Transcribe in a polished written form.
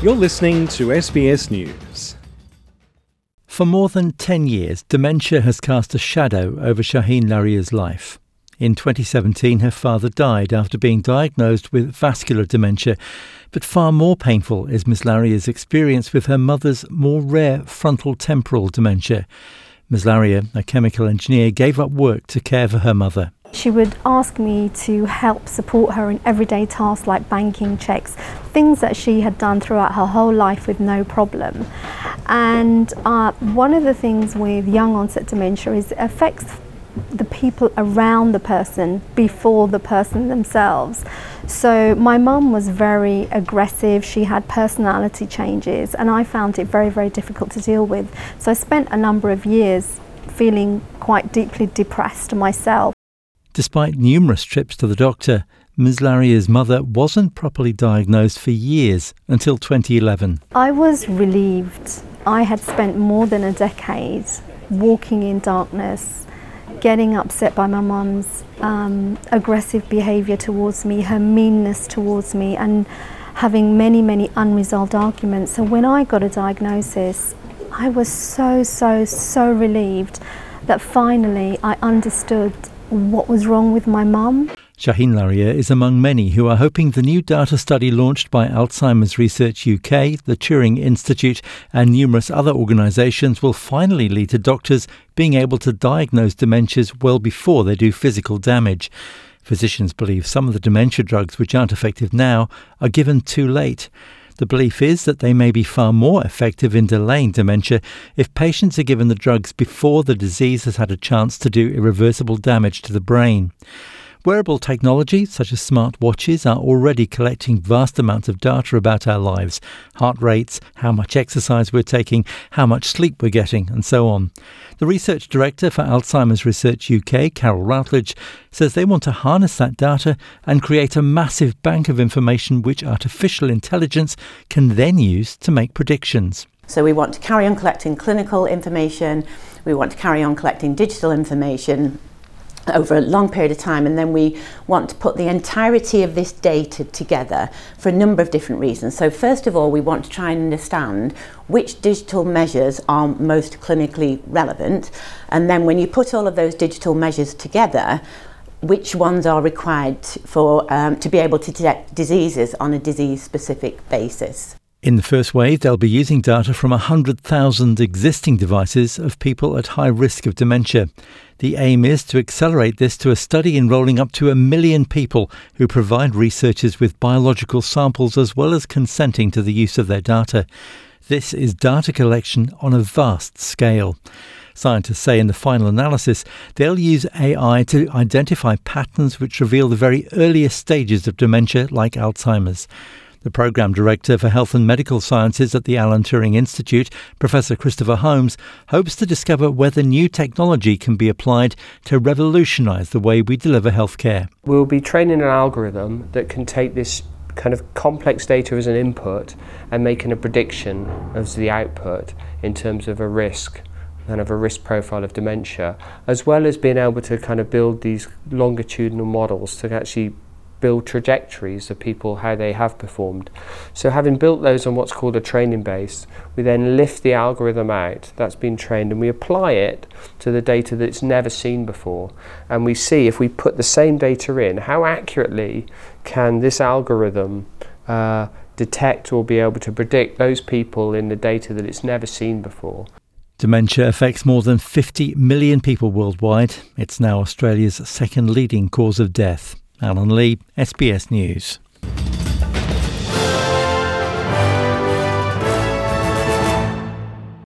You're listening to SBS News. For more than 10 years, dementia has cast a shadow over Shaheen Laria's life. In 2017, her father died after being diagnosed with vascular dementia. But far more painful is Ms. Laria's experience with her mother's more rare frontal temporal dementia. Ms. Laria, a chemical engineer, gave up work to care for her mother. She would ask me to help support her in everyday tasks like banking checks, things that she had done throughout her whole life with no problem. And one of the things with young onset dementia is it affects the people around the person before the person themselves. So my mum was very aggressive, she had personality changes, and I found it very, very difficult to deal with. So I spent a number of years feeling quite deeply depressed myself. Despite numerous trips to the doctor, Ms. Laria's mother wasn't properly diagnosed for years until 2011. I was relieved. I had spent more than a decade walking in darkness, getting upset by my mum's aggressive behaviour towards me, her meanness towards me, and having many, many unresolved arguments. So when I got a diagnosis, I was so relieved that finally I understood what was wrong with my mum. Shaheen Laria is among many who are hoping the new data study launched by Alzheimer's Research UK, the Turing Institute and numerous other organisations will finally lead to doctors being able to diagnose dementias well before they do physical damage. Physicians believe some of the dementia drugs which aren't effective now are given too late. The belief is that they may be far more effective in delaying dementia if patients are given the drugs before the disease has had a chance to do irreversible damage to the brain. Wearable technology, such as smartwatches, are already collecting vast amounts of data about our lives, heart rates, how much exercise we're taking, how much sleep we're getting, and so on. The research director for Alzheimer's Research UK, Carol Routledge, says they want to harness that data and create a massive bank of information which artificial intelligence can then use to make predictions. So we want to carry on collecting clinical information, we want to carry on collecting digital information over a long period of time, and then we want to put the entirety of this data together for a number of different reasons. So first of all, we want to try and understand which digital measures are most clinically relevant, and then when you put all of those digital measures together, which ones are required for to be able to detect diseases on a disease-specific basis. In the first wave, they'll be using data from 100,000 existing devices of people at high risk of dementia. The aim is to accelerate this to a study enrolling up to 1 million people who provide researchers with biological samples as well as consenting to the use of their data. This is data collection on a vast scale. Scientists say in the final analysis, they'll use AI to identify patterns which reveal the very earliest stages of dementia like Alzheimer's. The Programme Director for Health and Medical Sciences at the Alan Turing Institute, Professor Christopher Holmes, hopes to discover whether new technology can be applied to revolutionise the way we deliver healthcare. We'll be training an algorithm that can take this kind of complex data as an input and making a prediction as the output in terms of a risk, kind of a risk profile of dementia, as well as being able to kind of build these longitudinal models to actually build trajectories of people, how they have performed. So having built those on what's called a training base, we then lift the algorithm out that's been trained and we apply it to the data that it's never seen before. And we see if we put the same data in, how accurately can this algorithm detect or be able to predict those people in the data that it's never seen before. Dementia affects more than 50 million people worldwide. It's now Australia's second leading cause of death. Alan Lee, SBS News.